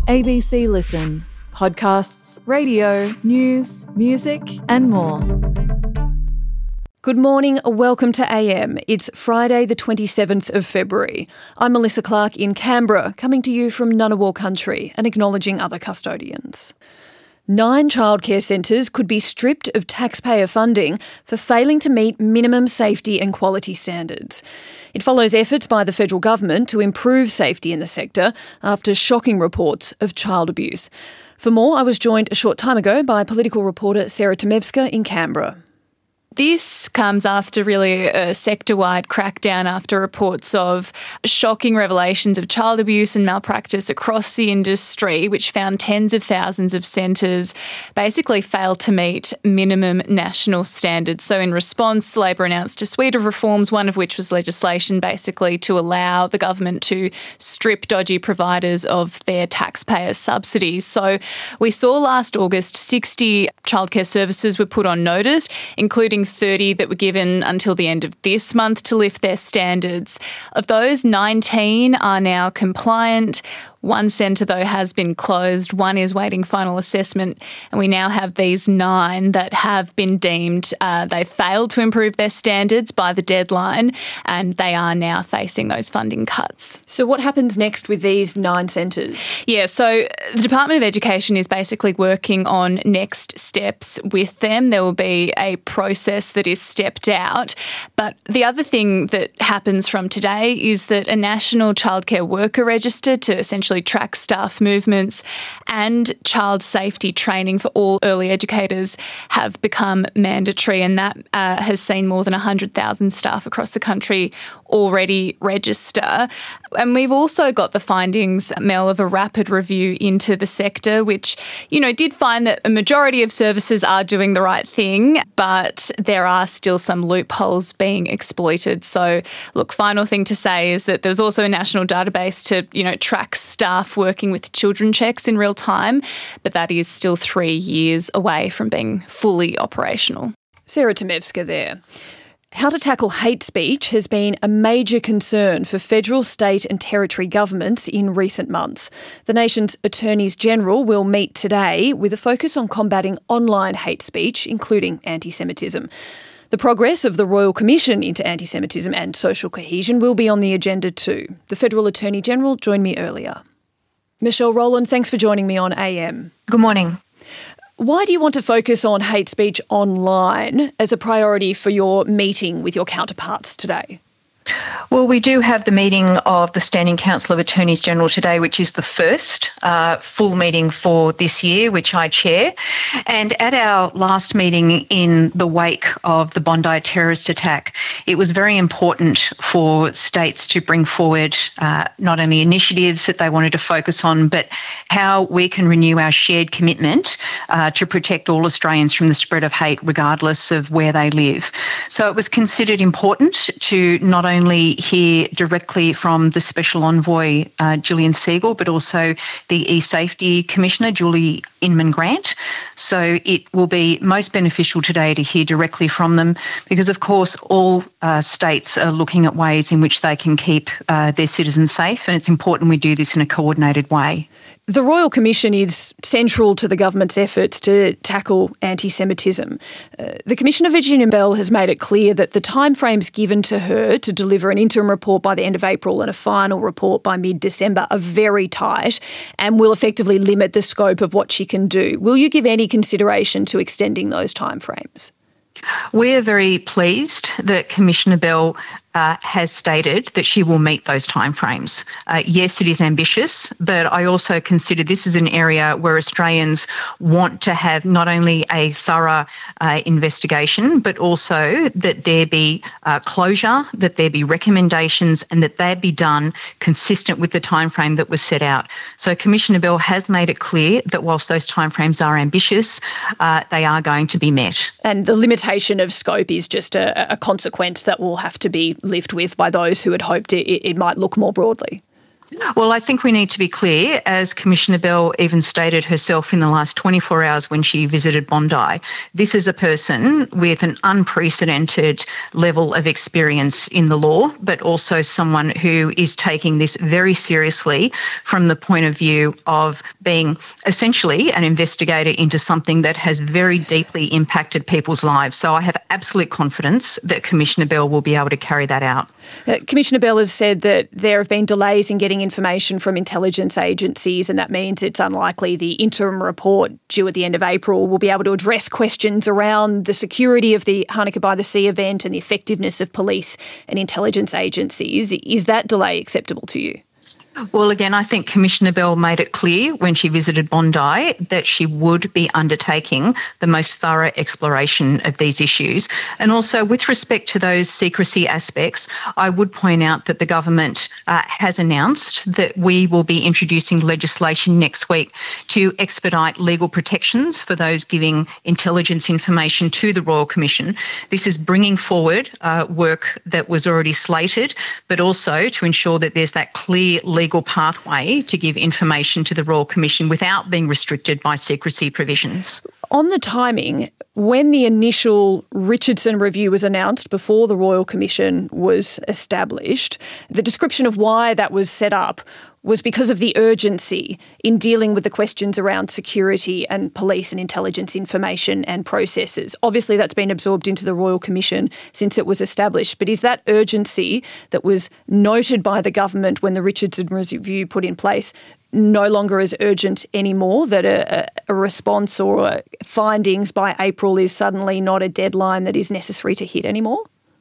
ABC Listen. Podcasts, radio, news, music and more. Good morning, welcome to AM. It's Friday the 27th of February. I'm Melissa Clark in Canberra, coming to you from Ngunnawal country and acknowledging other custodians. 9 childcare centres could be stripped of taxpayer funding for failing to meet minimum safety and quality standards. It follows efforts by the federal government to improve safety in the sector after shocking reports of child abuse. For more, I was joined a short time ago by political reporter Sarah Temevska in Canberra. This comes after really a sector-wide crackdown after reports of shocking revelations of child abuse and malpractice across the industry, which found tens of thousands of centres basically failed to meet minimum national standards. So in response, Labor announced a suite of reforms, one of which was legislation basically to allow the government to strip dodgy providers of their taxpayer subsidies. So we saw last August 60 childcare services were put on notice, including 30 that were given until the end of this month to lift their standards. Of those, 19 are now compliant. 1 centre, though, has been closed. 1 is waiting final assessment. And we now have these 9 that have been deemed they failed to improve their standards by the deadline, and they are now facing those funding cuts. So what happens next with these 9 centres? Yeah, so the Department of Education is basically working on next steps with them. There will be a process that is stepped out. But the other thing that happens from today is that a national childcare worker register to essentially track staff movements and child safety training for all early educators have become mandatory, and that has seen more than 100,000 staff across the country already register. And we've also got the findings, Mel, of a rapid review into the sector, which, did find that a majority of services are doing the right thing, but there are still some loopholes being exploited. So, look, final thing to say is that there's also a national database to, track staff working with children checks in real time, but that is still 3 years away from being fully operational. Sarah Temevska there. How to tackle hate speech has been a major concern for federal, state and territory governments in recent months. The nation's attorneys general will meet today with a focus on combating online hate speech, including anti-Semitism. The progress of the Royal Commission into Anti-Semitism and Social Cohesion will be on the agenda too. The Federal Attorney General joined me earlier. Michelle Rowland, thanks for joining me on AM. Good morning. Why do you want to focus on hate speech online as a priority for your meeting with your counterparts today? Well, we do have the meeting of the Standing Council of Attorneys General today, which is the first full meeting for this year, which I chair. And at our last meeting in the wake of the Bondi terrorist attack, it was very important for states to bring forward not only initiatives that they wanted to focus on, but how we can renew our shared commitment to protect all Australians from the spread of hate, regardless of where they live. So it was considered important to not only hear directly from the Special Envoy, Gillian Segal, but also the E-Safety Commissioner, Julie Inman-Grant. So it will be most beneficial today to hear directly from them because, of course, all states are looking at ways in which they can keep their citizens safe, and it's important we do this in a coordinated way. The Royal Commission is central to the government's efforts to tackle anti-Semitism. The Commissioner, Virginia Bell, has made it clear that the timeframes given to her to deliver an interim report by the end of April and a final report by mid-December are very tight and will effectively limit the scope of what she can do. Will you give any consideration to extending those timeframes? We are very pleased that Commissioner Bell has stated that she will meet those timeframes. Yes, it is ambitious, but I also consider this is an area where Australians want to have not only a thorough investigation, but also that there be closure, that there be recommendations, and that they be done consistent with the timeframe that was set out. So Commissioner Bell has made it clear that whilst those timeframes are ambitious, they are going to be met. And the limitation of scope is just a consequence that will have to be lived with by those who had hoped it might look more broadly. Well, I think we need to be clear, as Commissioner Bell even stated herself in the last 24 hours when she visited Bondi, this is a person with an unprecedented level of experience in the law, but also someone who is taking this very seriously from the point of view of being essentially an investigator into something that has very deeply impacted people's lives. So I have absolute confidence that Commissioner Bell will be able to carry that out. Commissioner Bell has said that there have been delays in getting information from intelligence agencies, and that means it's unlikely the interim report due at the end of April will be able to address questions around the security of the Hanukkah by the Sea event and the effectiveness of police and intelligence agencies. Is that delay acceptable to you? Well, again, I think Commissioner Bell made it clear when she visited Bondi that she would be undertaking the most thorough exploration of these issues. And also, with respect to those secrecy aspects, I would point out that the government has announced that we will be introducing legislation next week to expedite legal protections for those giving intelligence information to the Royal Commission. This is bringing forward work that was already slated, but also to ensure that there's that clear legal pathway to give information to the Royal Commission without being restricted by secrecy provisions. On the timing, when the initial Richardson review was announced before the Royal Commission was established, the description of why that was set up was because of the urgency in dealing with the questions around security and police and intelligence information and processes. Obviously, that's been absorbed into the Royal Commission since it was established. But is that urgency that was noted by the government when the Richardson review put in place no longer as urgent anymore, that a response or findings by April is suddenly not a deadline that is necessary to hit anymore?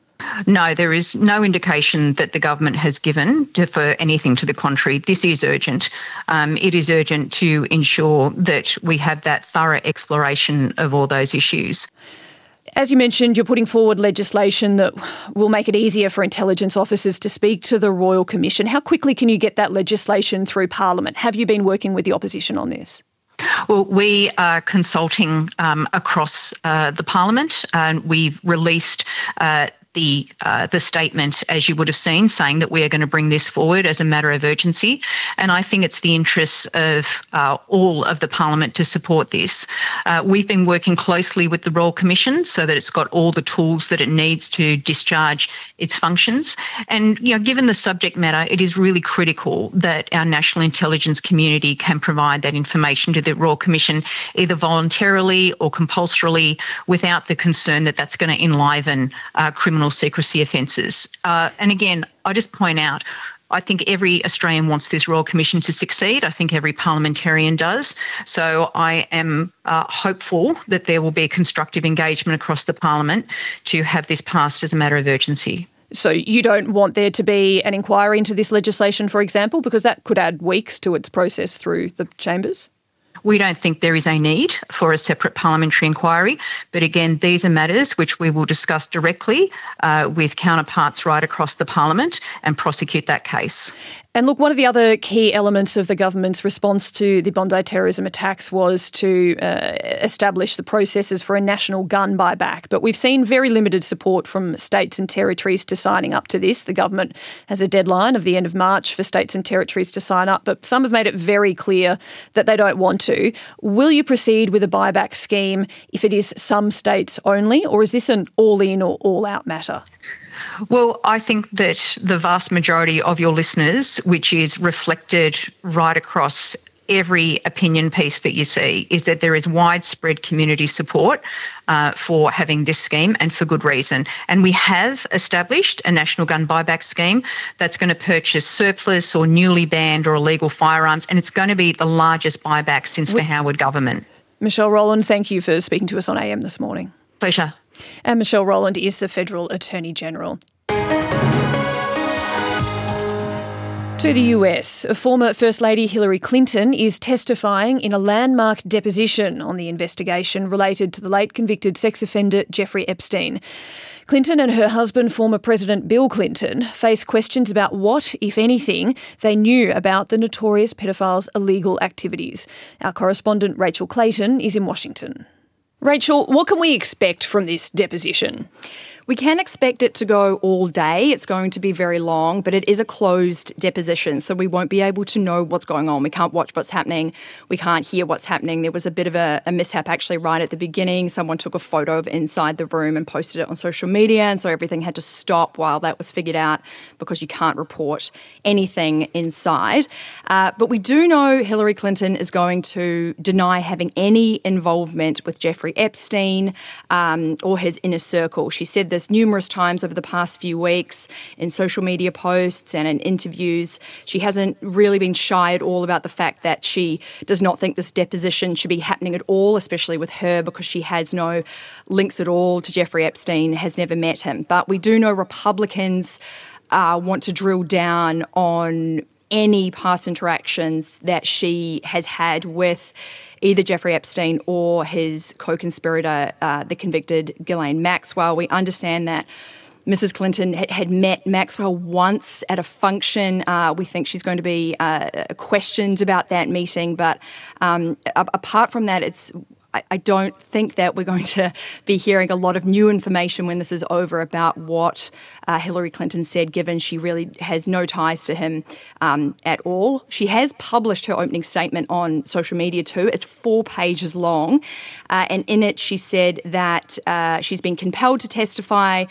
No, there is no indication that the government has given for anything to the contrary. This is urgent. It is urgent to ensure that we have that thorough exploration of all those issues. As you mentioned, you're putting forward legislation that will make it easier for intelligence officers to speak to the Royal Commission. How quickly can you get that legislation through Parliament? Have you been working with the opposition on this? Well, we are consulting across the Parliament, and we've released the statement, as you would have seen, saying that we are going to bring this forward as a matter of urgency. And I think it's the interests of all of the Parliament to support this. We've been working closely with the Royal Commission so that it's got all the tools that it needs to discharge its functions. And, you know, given the subject matter, it is really critical that our national intelligence community can provide that information to the Royal Commission, either voluntarily or compulsorily, without the concern that that's going to enliven criminal secrecy offences. And again, I just point out, I think every Australian wants this Royal Commission to succeed. I think every parliamentarian does. So I am hopeful that there will be constructive engagement across the Parliament to have this passed as a matter of urgency. So you don't want there to be an inquiry into this legislation, for example, because that could add weeks to its process through the chambers? We don't think there is a need for a separate parliamentary inquiry. But again, these are matters which we will discuss directly with counterparts right across the Parliament and prosecute that case. And look, one of the other key elements of the government's response to the Bondi terrorism attacks was to establish the processes for a national gun buyback. But we've seen very limited support from states and territories to signing up to this. The government has a deadline of the end of March for states and territories to sign up, but some have made it very clear that they don't want to. Will you proceed with a buyback scheme if it is some states only, or is this an all-in or all-out matter? Well, I think that the vast majority of your listeners, which is reflected right across every opinion piece that you see, is that there is widespread community support for having this scheme, and for good reason. And we have established a national gun buyback scheme that's going to purchase surplus or newly banned or illegal firearms, and it's going to be the largest buyback since the Howard government. Michelle Rowland, thank you for speaking to us on AM this morning. Pleasure. And Michelle Rowland is the Federal Attorney General. To the US, former First Lady Hillary Clinton is testifying in a landmark deposition on the investigation related to the late convicted sex offender Jeffrey Epstein. Clinton and her husband, former President Bill Clinton, face questions about what, if anything, they knew about the notorious pedophile's illegal activities. Our correspondent Rachel Clayton is in Washington. Rachel, what can we expect from this deposition? We can expect it to go all day. It's going to be very long, but it is a closed deposition, so we won't be able to know what's going on. We can't watch what's happening. We can't hear what's happening. There was a bit of a mishap actually right at the beginning. Someone took a photo of inside the room and posted it on social media, and so everything had to stop while that was figured out because you can't report anything inside. But we do know Hillary Clinton is going to deny having any involvement with Jeffrey Epstein or his inner circle. She said this numerous times over the past few weeks in social media posts and in interviews. She hasn't really been shy at all about the fact that she does not think this deposition should be happening at all, especially with her, because she has no links at all to Jeffrey Epstein, has never met him. But we do know Republicans want to drill down on any past interactions that she has had with either Jeffrey Epstein or his co-conspirator, the convicted Ghislaine Maxwell. We understand that Mrs. Clinton had met Maxwell once at a function. We think she's going to be questioned about that meeting. But apart from that, I don't think that we're going to be hearing a lot of new information when this is over about what Hillary Clinton said, given she really has no ties to him at all. She has published her opening statement on social media too. It's 4 pages long. And in it, she said that she's been compelled to testify,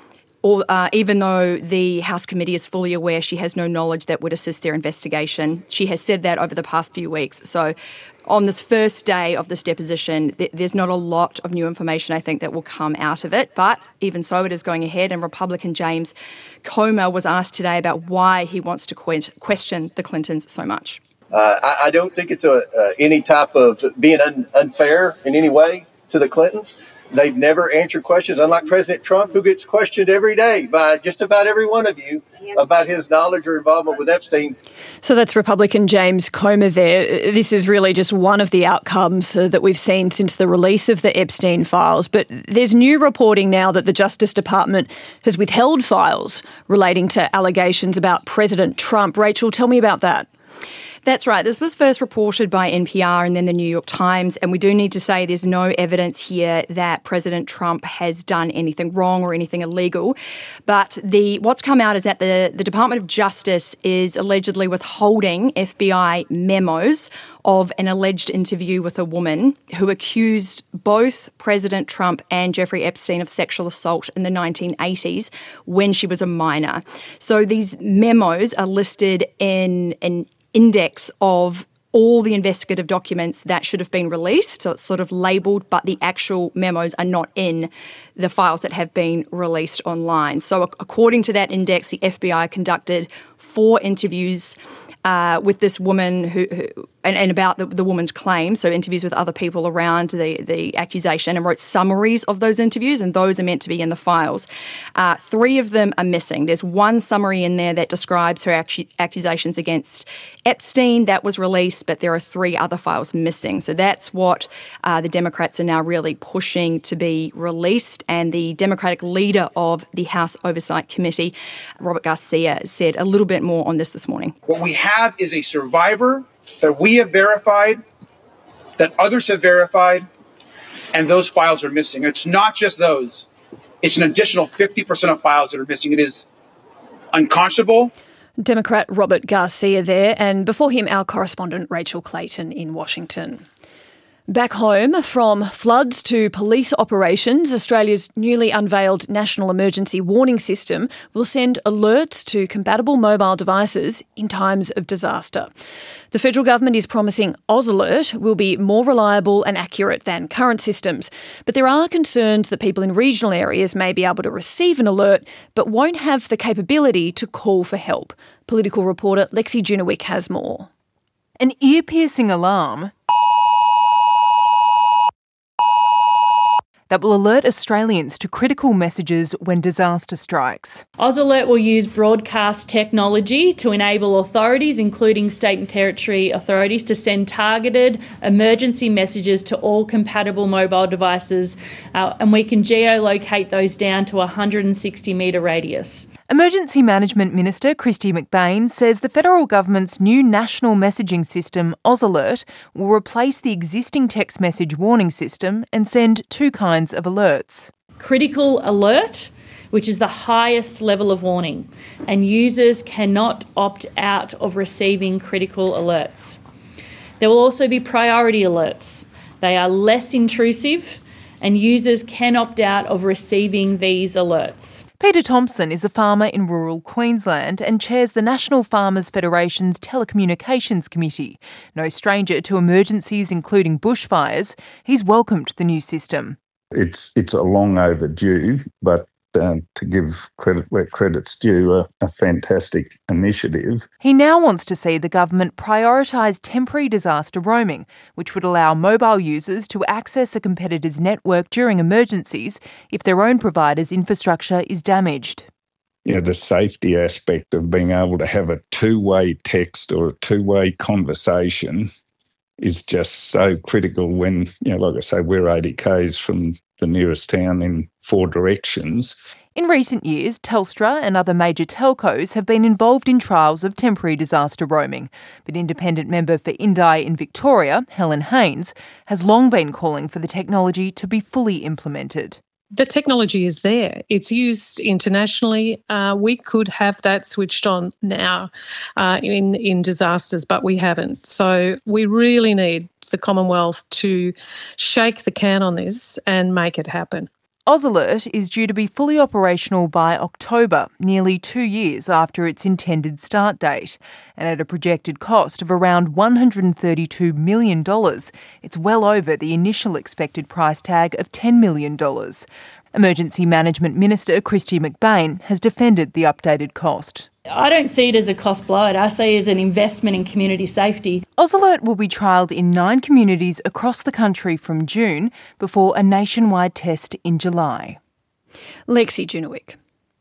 or even though the House committee is fully aware, she has no knowledge that would assist their investigation. She has said that over the past few weeks. So on this first day of this deposition, there's not a lot of new information, I think, that will come out of it. But even so, it is going ahead. And Republican James Comer was asked today about why he wants to question the Clintons so much. I don't think it's any type of being unfair in any way to the Clintons. They've never answered questions, unlike President Trump, who gets questioned every day by just about every one of you about his knowledge or involvement with Epstein. So that's Republican James Comer there. This is really just one of the outcomes that we've seen since the release of the Epstein files. But there's new reporting now that the Justice Department has withheld files relating to allegations about President Trump. Rachel, tell me about that. That's right. This was first reported by NPR and then the New York Times. And we do need to say there's no evidence here that President Trump has done anything wrong or anything illegal. But what's come out is that the Department of Justice is allegedly withholding FBI memos of an alleged interview with a woman who accused both President Trump and Jeffrey Epstein of sexual assault in the 1980s when she was a minor. So these memos are listed in an index of all the investigative documents that should have been released. So it's sort of labelled, but the actual memos are not in the files that have been released online. So according to that index, the FBI conducted 4 interviews with this woman who and about the woman's claim, so interviews with other people around the accusation, and wrote summaries of those interviews, and those are meant to be in the files. 3 of them are missing. There's one summary in there that describes her accusations against Epstein. That was released, but there are 3 other files missing. So that's what the Democrats are now really pushing to be released, and the Democratic leader of the House Oversight Committee, Robert Garcia, said a little bit more on this morning. What we have is a survivor that we have verified, that others have verified, and those files are missing. It's not just those. It's an additional 50% of files that are missing. It is unconscionable. Democrat Robert Garcia there, and before him, our correspondent Rachel Clayton in Washington. Back home, from floods to police operations, Australia's newly unveiled National Emergency Warning System will send alerts to compatible mobile devices in times of disaster. The federal government is promising AusAlert will be more reliable and accurate than current systems, but there are concerns that people in regional areas may be able to receive an alert but won't have the capability to call for help. Political reporter Lexi Junowick has more. An ear-piercing alarm that will alert Australians to critical messages when disaster strikes. AusAlert will use broadcast technology to enable authorities, including state and territory authorities, to send targeted emergency messages to all compatible mobile devices, and we can geolocate those down to a 160-metre radius. Emergency Management Minister Kristy McBain says the federal government's new national messaging system, AusAlert, will replace the existing text message warning system and send 2 kinds of alerts. Critical alert which is the highest level of warning, and users cannot opt out of receiving critical alerts. There will also be priority alerts. They are less intrusive, and users can opt out of receiving these alerts. Peter Thompson is a farmer in rural Queensland and chairs the National Farmers Federation's Telecommunications Committee. No stranger to emergencies including bushfires, he's welcomed the new system. It's a long overdue, but to give credit where credit's due, a fantastic initiative. He now wants to see the government prioritise temporary disaster roaming, which would allow mobile users to access a competitor's network during emergencies if their own provider's infrastructure is damaged. Yeah, the safety aspect of being able to have a two-way text or a two-way conversation is just so critical when, like I say, we're 80 k's from the nearest town in 4 directions. In recent years, Telstra and other major telcos have been involved in trials of temporary disaster roaming, but independent member for Indi in Victoria, Helen Haynes, has long been calling for the technology to be fully implemented. The technology is there. It's used internationally. We could have that switched on now in disasters, but we haven't. So we really need the Commonwealth to shake the can on this and make it happen. AusAlert is due to be fully operational by October, nearly 2 years after its intended start date. And at a projected cost of around $132 million, it's well over the initial expected price tag of $10 million. Emergency Management Minister Kristy McBain has defended the updated cost. I don't see it as a cost blowout. I see it as an investment in community safety. AusAlert will be trialled in 9 communities across the country from June before a nationwide test in July. Lexi Junowick.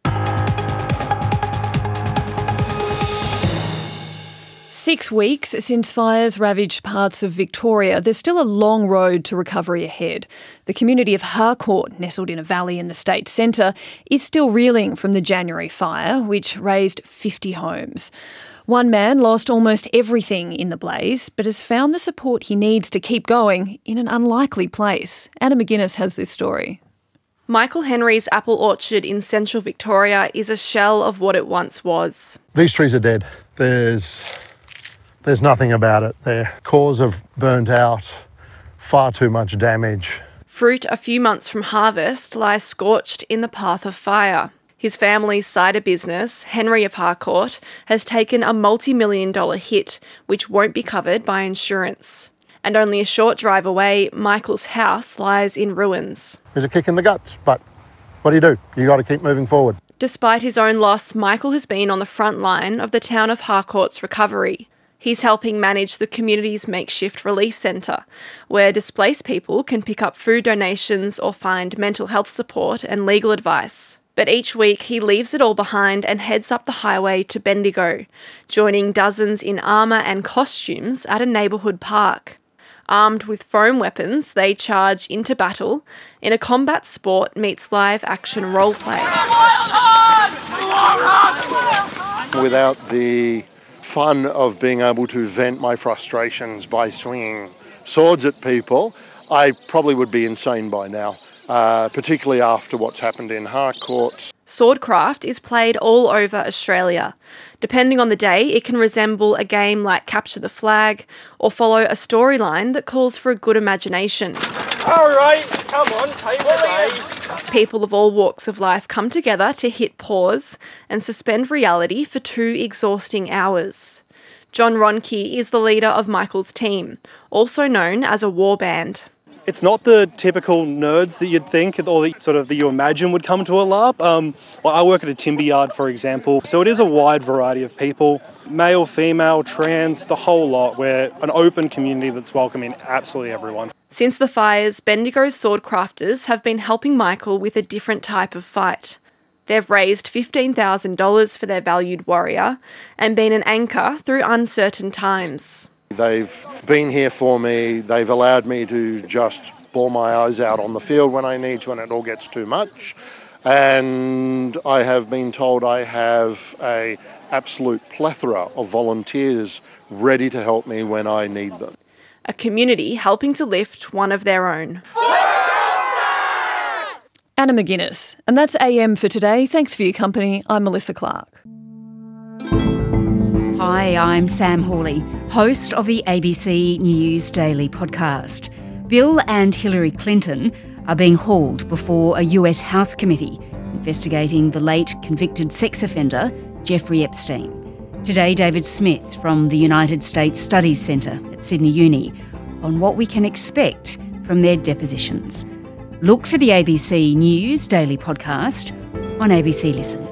Six weeks since fires ravaged parts of Victoria, there's still a long road to recovery ahead. The community of Harcourt, nestled in a valley in the state centre, is still reeling from the January fire, which razed 50 homes. One man lost almost everything in the blaze, but has found the support he needs to keep going in an unlikely place. Anna McGuinness has this story. Michael Henry's apple orchard in central Victoria is a shell of what it once was. These trees are dead. There's nothing about it. Their cores have burnt out, far too much damage. Fruit a few months from harvest lies scorched in the path of fire. His family's cider business, Henry of Harcourt, has taken a multi-million-dollar hit, which won't be covered by insurance. And only a short drive away, Michael's house lies in ruins. There's a kick in the guts, but what do? You got to keep moving forward. Despite his own loss, Michael has been on the front line of the town of Harcourt's recovery. He's helping manage the community's makeshift relief centre, where displaced people can pick up food donations or find mental health support and legal advice. But each week he leaves it all behind and heads up the highway to Bendigo, joining dozens in armour and costumes at a neighbourhood park. Armed with foam weapons, they charge into battle in a combat sport meets live action roleplay. Without the fun of being able to vent my frustrations by swinging swords at people, I probably would be insane by now, particularly after what's happened in Harcourt. Swordcraft is played all over Australia. Depending on the day, it can resemble a game like Capture the Flag or follow a storyline that calls for a good imagination. All right, come on, take the day. People of all walks of life come together to hit pause and suspend reality for 2 exhausting hours. John Ronke is the leader of Michael's team, also known as a war band. It's not the typical nerds that you'd think or that you imagine would come to a LARP. I work at a timber yard, for example, so it is a wide variety of people, male, female, trans, the whole lot. We're an open community that's welcoming absolutely everyone. Since the fires, Bendigo's swordcrafters have been helping Michael with a different type of fight. They've raised $15,000 for their valued warrior and been an anchor through uncertain times. They've been here for me. They've allowed me to just bawl my eyes out on the field when I need to and it all gets too much. And I have been told I have an absolute plethora of volunteers ready to help me when I need them. A community helping to lift one of their own. Anna McGuinness. And that's AM for today. Thanks for your company. I'm Melissa Clark. Hi, I'm Sam Hawley, host of the ABC News Daily podcast. Bill and Hillary Clinton are being hauled before a US House committee investigating the late convicted sex offender Jeffrey Epstein. Today, David Smith from the United States Studies Centre at Sydney Uni on what we can expect from their depositions. Look for the ABC News Daily podcast on ABC Listen.